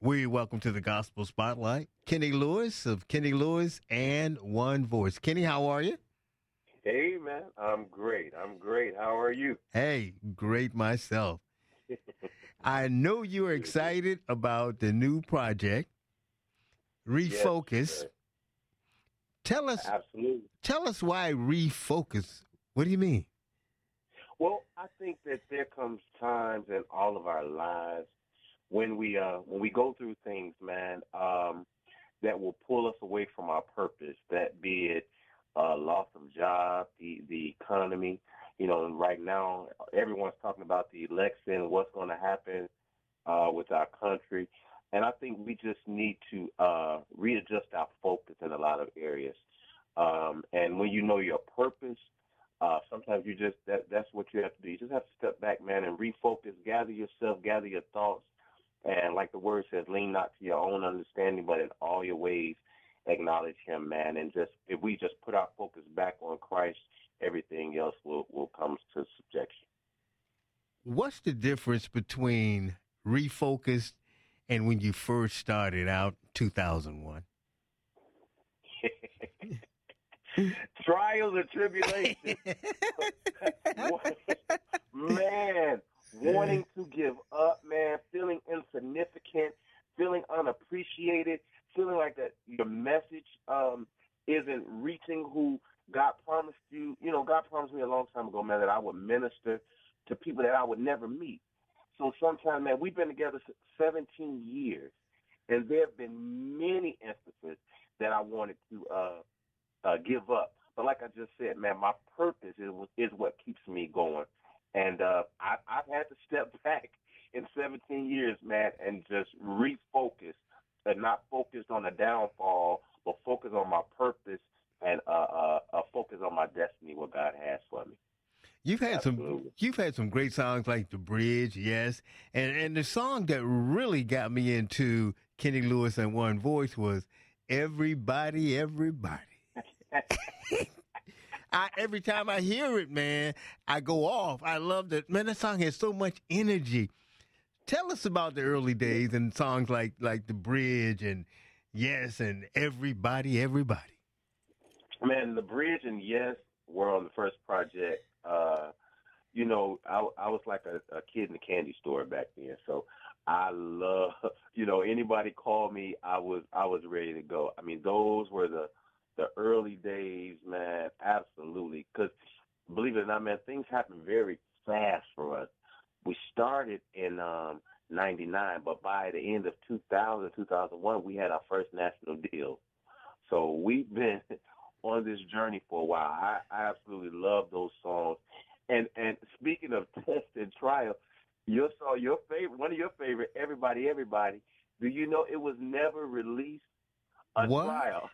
Welcome to the Gospel Spotlight. Kenny Lewis of Kenny Lewis and One Voice. Kenny, how are you? Hey, man, I'm great. I'm great. How are you? Hey, great myself. I know you're excited about the new project, Yes, Refocus. sir. Tell us, Absolutely. tell us why refocus. What do you mean? Well, I think that there comes times in all of our lives when we go through things, man, that will pull us away from our purpose. That be it loss of job, the economy. And right now everyone's talking about the election, what's going to happen with our country. And I think we just need to readjust our focus in a lot of areas. And when you know your purpose, sometimes that's what you have to do. You just have to step back, man, and refocus, gather yourself, gather your thoughts. And like the word says, lean not to your own understanding, but in all your ways acknowledge him, man. And just if we just put our focus back on Christ, everything else will come to subjection. What's the difference between refocus and when you first started out, 2001? Trials and tribulations. Man, wanting to give up, man, feeling insignificant, feeling unappreciated, feeling like that your message isn't reaching who God promised you. God promised me a long time ago, man, that I would minister to people that I would never meet. So sometimes, man, we've been together 17 years, and there have been many instances that I wanted to give up. But like I just said, man, my purpose is what keeps me going. And I've had to step back in 17 years, man, and just refocus and not focused on the downfall, but focus on my purpose and focus on my destiny, what God has for me. Absolutely. You've had some great songs like The Bridge, yes. And the song that really got me into Kenny Lewis and One Voice was Everybody, Everybody. Every time I hear it, man, I go off. I love that. Man, that song has so much energy. Tell us about the early days and songs like The Bridge and Yes and Everybody, Everybody. Man, The Bridge and Yes were on the first project. I was like a kid in the candy store back then. So I love, anybody called me, I was ready to go. I mean, those were the early days, man. Absolutely. Because believe it or not, man, things happen very fast for us. We started in 99, but by the end of 2000, 2001, we had our first national deal. So we've been on this journey for a while. I absolutely love those songs. And speaking of test and trial, your song, your favorite, one of your favorite, Everybody, Everybody. Do you know it was never released a What? trial?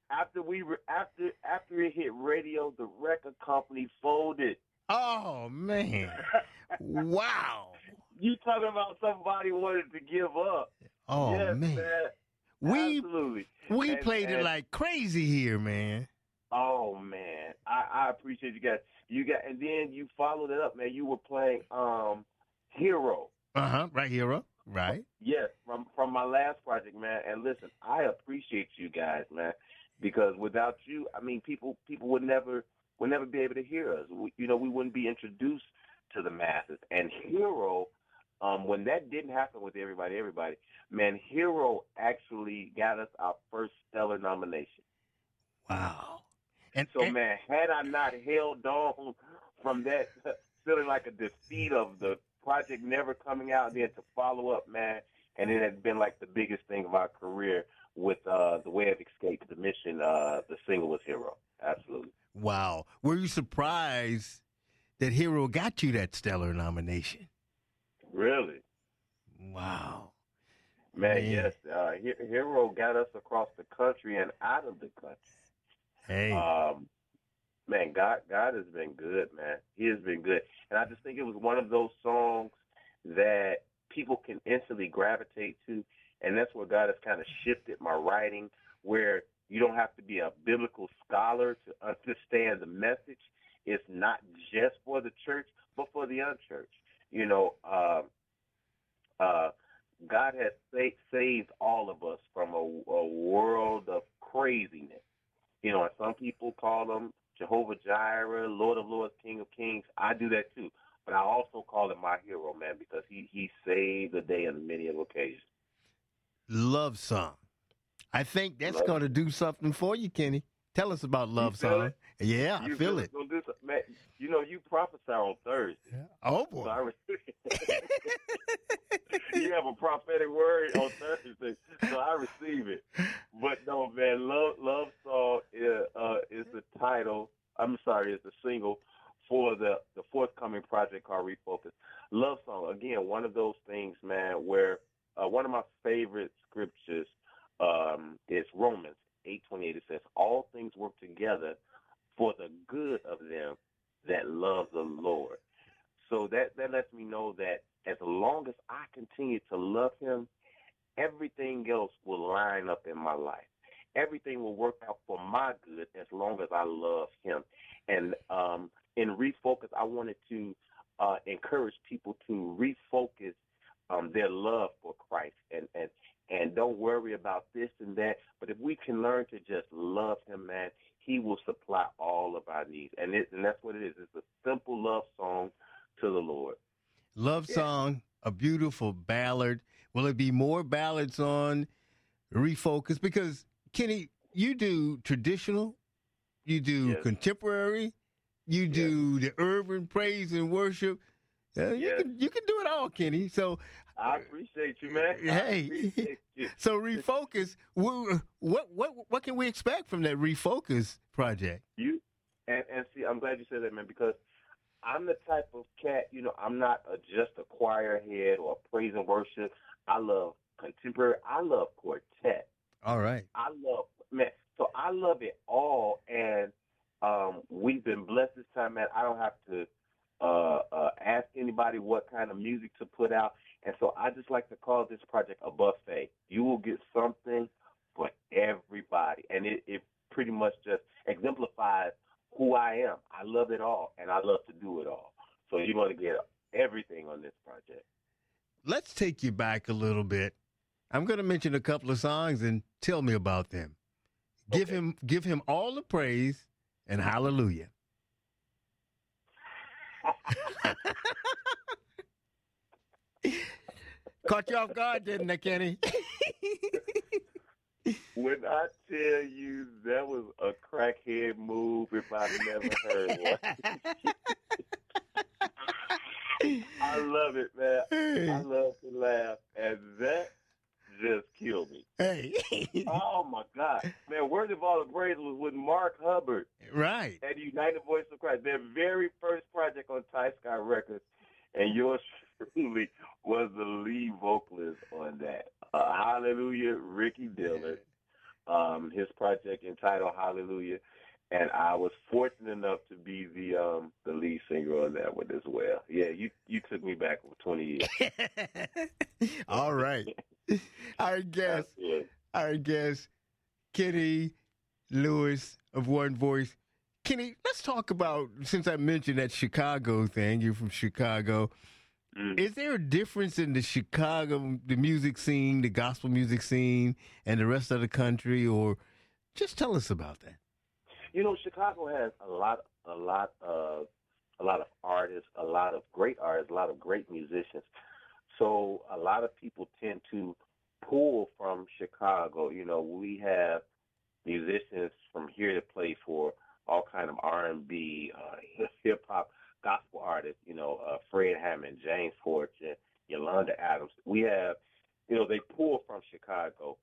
After it hit radio, the record company folded. Oh, man. Wow. You talking about somebody wanted to give up? Oh, Yes, man. man. We Absolutely. we And played it like crazy here, man. oh man, I appreciate you guys. And then you followed it up, man. You were playing Hero. Uh-huh. Right, hero. Right. Yes, from my last project, man. And listen, I appreciate you guys, man, because without you, I mean, people would never be able to hear us. We wouldn't be introduced to the masses. And Hero, when that didn't happen with everybody, man, Hero actually got us our first Stellar nomination. Wow. And, So, and man, had I not held on from that feeling like a defeat of the project never coming out, then to follow up, man, and it had been like the biggest thing of our career with The Way of Escape, the mission, the single was Hero. Absolutely. wow. Were you surprised that Hero got you that stellar nomination? Really? Wow. Man, Man. yes. Hero got us across the country and out of the country. Hey. Um, Man, God has been good, man. He has been good. And I just think it was one of those songs that people can instantly gravitate to. And that's where God has kind of shifted my writing, where you don't have to be a biblical scholar to understand the message. It's not just for the church, but for the unchurched. You know, uh, God has saved all of us from a world of craziness. You know, and some people call him Jehovah Jireh, Lord of Lords, King of Kings. I do that too. But I also call him my hero, man, because he saved the day on many of occasions. Love Song. I think that's Love going to do something for you, Kenny. Tell us about you Love feel Song. it? Yeah, I You feel feel it. it's gonna do something, man. You know, you prophesy on Thursday. Oh, So boy. you have a prophetic word on Thursday, so I receive it. But no, man, love song is the title. I'm sorry, is the single for the forthcoming project called Refocus. Love song again, one of those things, man, where one of my favorite scriptures is Romans 8:28. It says, "All things work together for the good of them that love the Lord." So that lets me know that as long as I continue to love him, everything else will line up in my life. Everything will work out for my good as long as I love him. And in Refocus, I wanted to encourage people to refocus their love for Christ and don't worry about this and that. But if we can learn to just love him, man, he will supply all of our needs. And that's what it is. It's a simple love song to the Lord. Love Song, a beautiful ballad. Will it be more ballads on Refocus? Because, Kenny, you do traditional, you do Yes. contemporary, you do the urban praise and worship. Yes. You can do it all, Kenny. So I appreciate you, man. I hey, appreciate you. so Refocus. What can we expect from that Refocus project? You and see, I'm glad you said that, man, because I'm the type of cat, you know, I'm not just a choir head or praise and worship. I love contemporary. I love quartet. All right. I love, man. So I love it all, and we've been blessed this time, man. I don't have to ask anybody what kind of music to put out, and so I just like to call this project a buffet. You will get something for everybody, and it pretty much just exemplifies who I am. I love it all, and I love to do it all. So you're going to get everything on this project. Let's take you back a little bit. I'm going to mention a couple of songs and tell me about them. Okay. Give him all the praise and hallelujah. Caught you off guard, didn't I, Kenny? When I tell you that was a crackhead move, if I've never heard one. I love it, man. I love to laugh, and that just killed me. Hey. Oh my God, man! Worthy of all the praise was with Mark Hubbard Right. and United Voice of Christ, their very first project on Ty Sky Records, and yours truly was the lead vocalist on that. Hallelujah, Ricky Dillard. His project entitled Hallelujah, and I was fortunate enough to be the lead singer on that one as well. Yeah, you took me back for 20 years. All right. Our guest, Kenny Lewis of One Voice. Kenny, let's talk about, since I mentioned that Chicago thing, you're from Chicago. Is there a difference in the music scene, the gospel music scene, and the rest of the country, or just tell us about that? You know, Chicago has a lot of artists, a lot of great artists, a lot of great musicians. So a lot of people tend to pull from Chicago. You know, we have musicians from here to play for all kind of R&B, hip hop, gospel artists. You know, Fred Hammond, James Fortune, Yolanda Adams. We have, you know, they pull from Chicago.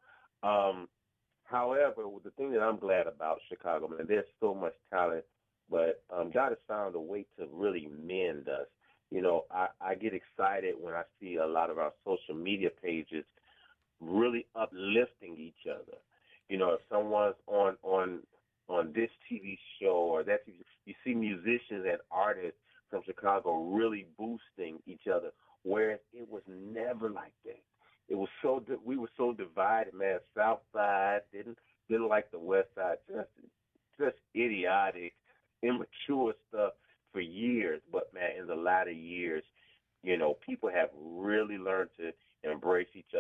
However, the thing that I'm glad about Chicago, man, there's so much talent, but God has found a way to really mend us. You know, I get excited when I see a lot of our social media pages really uplifting each other. You know, if someone's on this TV show or that TV, you see musicians and artists from Chicago really boosting each other, whereas it was never like that. It was we were so divided, man. South Side didn't like the West Side, just idiotic, immature stuff for years. But man, in the latter years, you know, people have really learned to embrace each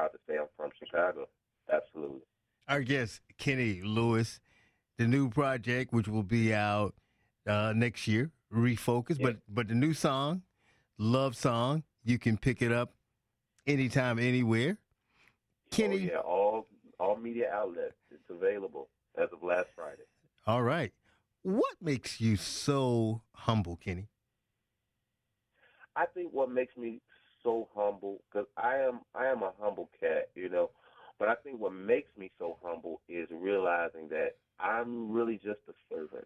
proud to say I'm from Chicago. Absolutely. Our guest, Kenny Lewis, the new project, which will be out next year, Refocus. Yeah. But the new song, Love Song, you can pick it up anytime, anywhere. Kenny. Oh, yeah, all media outlets. It's available as of last Friday. All right. What makes you so humble, Kenny? I think what makes me so humble, because I am a humble cat, but I think what makes me so humble is realizing that I'm really just a servant.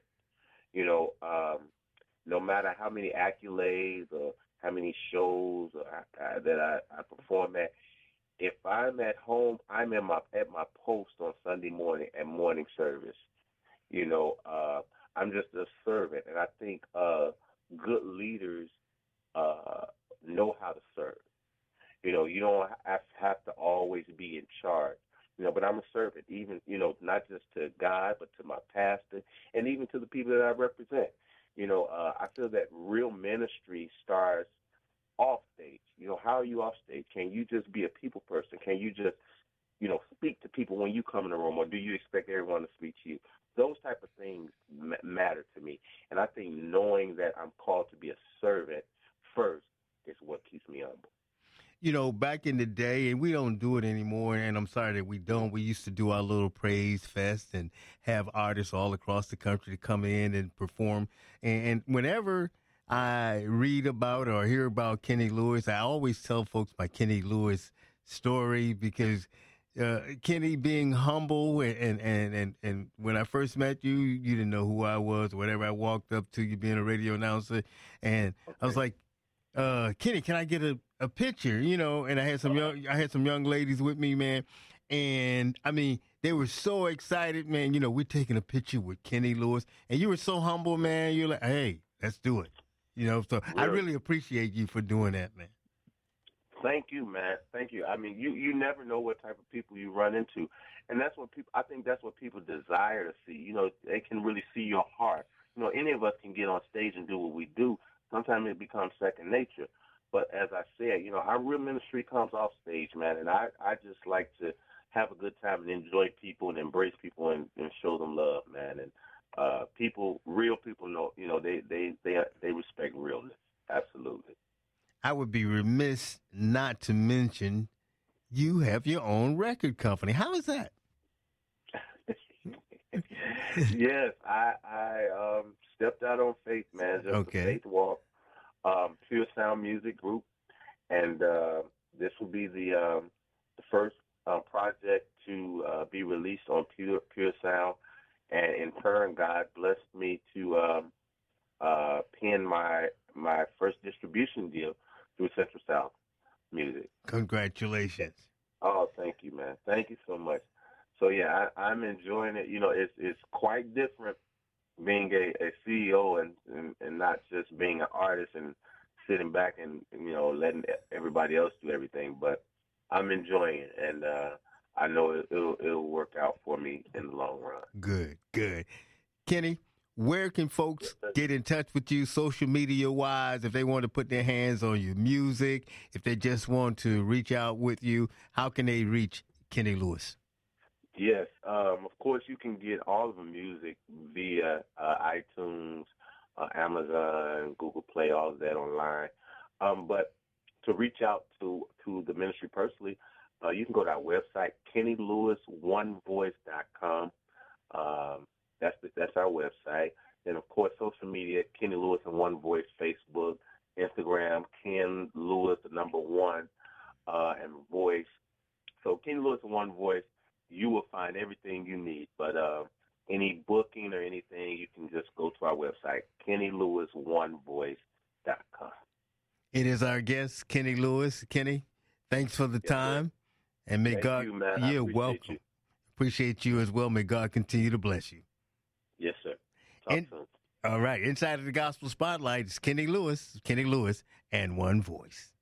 No matter how many accolades or how many shows that I perform at, if I'm at home, I'm at my post on Sunday morning at morning service. I'm just a servant, and I think good leaders know how to serve. You don't have to always be in charge. But I'm a servant, even not just to God, but to my pastor, and even to the people that I represent. I feel that real ministry starts off stage. How are you off stage? Can you just be a people person? Can you just, speak to people when you come in the room, or do you expect everyone to speak to you? Those type of things matter to me. And I think knowing that I'm called to be a servant first is what keeps me humble. Back in the day, and we don't do it anymore, and I'm sorry that we don't. We used to do our little praise fest and have artists all across the country to come in and perform. And whenever I read about or hear about Kenny Lewis, I always tell folks my Kenny Lewis story, because Kenny being humble, and when I first met you, you didn't know who I was or whatever. I walked up to you being a radio announcer, and okay. I was like, Kenny, can I get a picture? And I had some young ladies with me, man. And I mean, they were so excited, man. We're taking a picture with Kenny Lewis, and you were so humble, man. You're like, hey, let's do it. So really? I really appreciate you for doing that, man. Thank you, man. Thank you. I mean, you never know what type of people you run into. And I think that's what people desire to see. They can really see your heart. Any of us can get on stage and do what we do. Sometimes it becomes second nature. But as I said, our real ministry comes off stage, man. And I just like to have a good time and enjoy people and embrace people and show them love, man. And real people know, they respect realness. Absolutely. I would be remiss not to mention you have your own record company. How is that? Yes, I stepped out on faith, man. Just a faith walk. Pure Sound Music Group, and this will be the first project to be released on Pure Sound. And in turn, God blessed me to pen my first distribution deal through Central South Music. Congratulations. Oh, thank you, man. Thank you so much. So, yeah, I'm enjoying it. It's quite different being a CEO and not just being an artist and sitting back and letting everybody else do everything. But I'm enjoying it, and I know it'll work out for me in the long run. Good. Kenny, where can folks get in touch with you social media-wise if they want to put their hands on your music, if they just want to reach out with you? How can they reach Kenny Lewis? Yes, of course, you can get all of the music via iTunes, Amazon, Google Play, all of that online. But to reach out to the ministry personally, you can go to our website, KennyLewisOneVoice.com. That's our website. And, of course, social media, Kenny Lewis and One Voice, Facebook, Instagram, Ken Lewis, the number 1, and Voice. So Kenny Lewis and One Voice, you will find everything you need. But any booking or anything, you can just go to our website, KennyLewisOneVoice.com. It is our guest, Kenny Lewis. Kenny, thanks for the time. And may God, you, man. You're welcome. Appreciate you as well. May God continue to bless you. Yes, sir. Talk soon. All right. Inside of the Gospel Spotlight is Kenny Lewis, and One Voice.